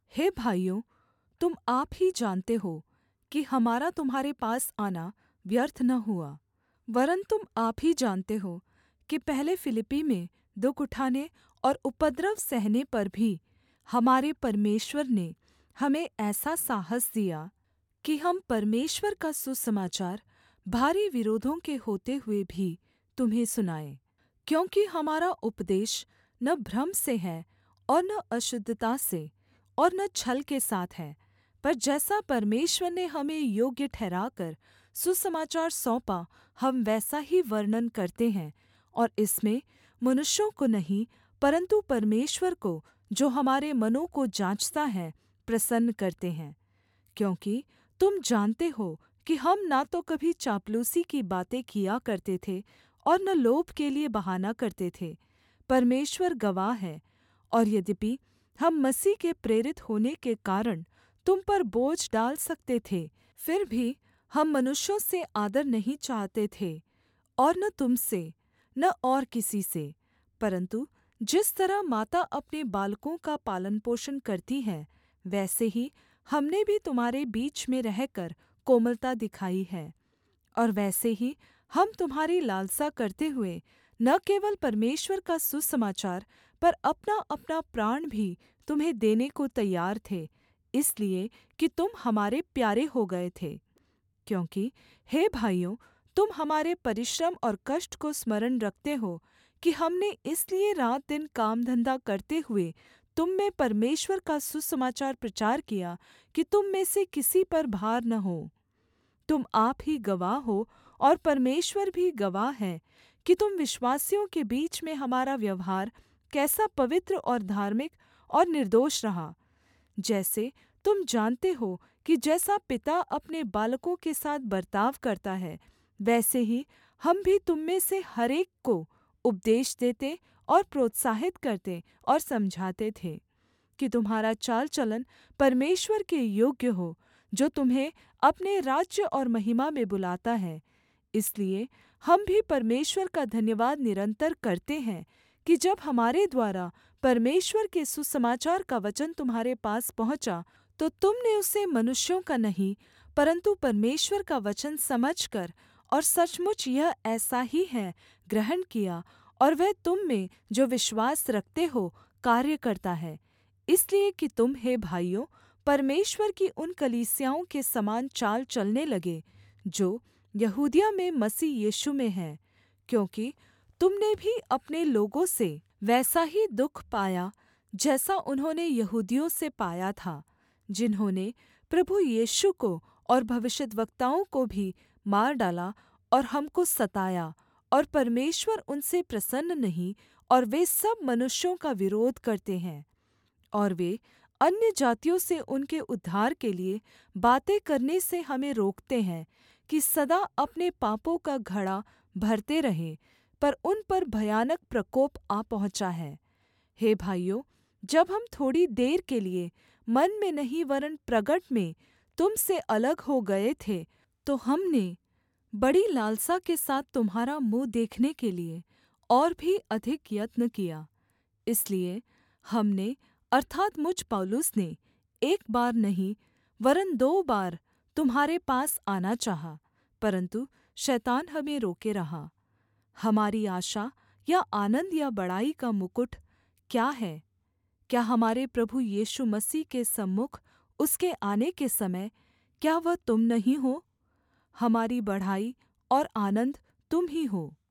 हे भाइयों, तुम आप ही जानते हो कि हमारा तुम्हारे पास आना व्यर्थ न हुआ। वरन् तुम आप ही जानते हो कि पहले फिलिप्पी में दुःख उठाने और उपद्रव सहने पर भी हमारे परमेश्वर ने हमें ऐसा साहस दिया कि हम परमेश्वर का सुसमाचार भारी विरोधों के होते हुए भी तुम्हें सुनाएँ। क्योंकि हमारा उपदेश न भ्रम से है और न अशुद्धता से और न छल के साथ है, पर जैसा परमेश्वर ने हमें योग्य ठहराकर सुसमाचार सौंपा, हम वैसा ही वर्णन करते हैं। और इसमें मनुष्यों को नहीं, परन्तु परमेश्वर को, जो हमारे मनों को जाँचता है, प्रसन्न करते हैं। क्योंकि तुम जानते हो कि हम ना तो कभी चापलूसी की बातें किया करते थे और न लोभ के लिए बहाना करते थे। परमेश्वर गवाह है। और यद्यपि हम मसीह के प्रेरित होने के कारण तुम पर बोझ डाल सकते थे, फिर भी हम मनुष्यों से आदर नहीं चाहते थे, और न तुम से, न और किसी से। परन्तु जिस तरह माता अपने बालकों का पालनपोषण करती है, वैसे ही हमने भी तुम्हारे बीच में रहकर कोमलता दिखाई है। और वैसे ही हम तुम्हारी लालसा करते हुए न केवल परमेश्वर का सुसमाचार, पर अपना-अपना प्राण भी तुम्हें देने को तैयार थे, इसलिए कि तुम हमारे प्यारे हो गए थे। क्योंकि हे भाइयों, तुम हमारे परिश्रम और कष्ट को स्मरण रखते हो कि हमने इसलिए रात दिन काम धंधा करते हुए तुम में परमेश्वर का सुसमाचार प्रचार किया कि तुम में से किसी पर भार न हो। तुम आप ही गवाह हो और परमेश्वर भी गवाह है कि तुम विश्वासियों के बीच में हमारा व्यवहार कैसा पवित्र और धार्मिक और निर्दोष रहा। जैसे तुम जानते हो कि जैसा पिता अपने बालकों के साथ बर्ताव करता है, वैसे ही हम भी तुम में से हर एक को उपदेश देते और प्रोत्साहित करते और समझाते थे कि तुम्हारा चाल चलन परमेश्वर के योग्य हो, जो तुम्हें अपने राज्य और महिमा में बुलाता है। इसलिए हम भी परमेश्वर का धन्यवाद निरन्तर करते हैं कि जब हमारे द्वारा परमेश्वर के सुसमाचार का वचन तुम्हारे पास पहुँचा, तो तुमने उसे मनुष्यों का नहीं, परन्तु परमेश्वर का वचन समझकर और सचमुच यह ऐसा ही है ग्रहण किया, और वह तुम में जो विश्वास रखते हो कार्य करता है। इसलिए कि तुम, हे भाइयों, परमेश्वर की उन कलीसियाओं के समान चाल चलने लगे, जो यहूदिया में मसीह यीशु में हैं, क्योंकि तुमने भी अपने लोगों से वैसा ही दुःख पाया जैसा उन्होंने यहूदियों से पाया था, जिन्होंने प्रभु यीशु को और भविष्यद्वक्ताओं को भी मार डाला और हमको सताया, और परमेश्वर उनसे प्रसन्न नहीं, और वे सब मनुष्यों का विरोध करते हैं। और वे अन्यजातियों से उनके उद्धार के लिए बातें करने से हमें रोकते हैं कि सदा अपने पापों का घड़ा भरते रहें, पर उन पर भयानक प्रकोप आ पहुँचा है। हे भाइयों, जब हम थोड़ी देर के लिए मन में नहीं वरन् प्रगट में तुम से अलग हो गए थे, तो हमने बड़ी लालसा के साथ तुम्हारा मुँह देखने के लिए और भी अधिक यत्न किया। इसलिए हमने, अर्थात् मुझ पौलुस ने, एक बार नहीं वरन् 2 बार तुम्हारे पास आना चाहा, परन्तु शैतान हमें रोके रहा। हमारी आशा या आनन्द या बड़ाई का मुकुट क्या है? क्या हमारे प्रभु यीशु मसीह के सम्मुख उसके आने के समय, क्या वह तुम नहीं हो? हमारी बढ़ाई और आनन्द तुम ही हो।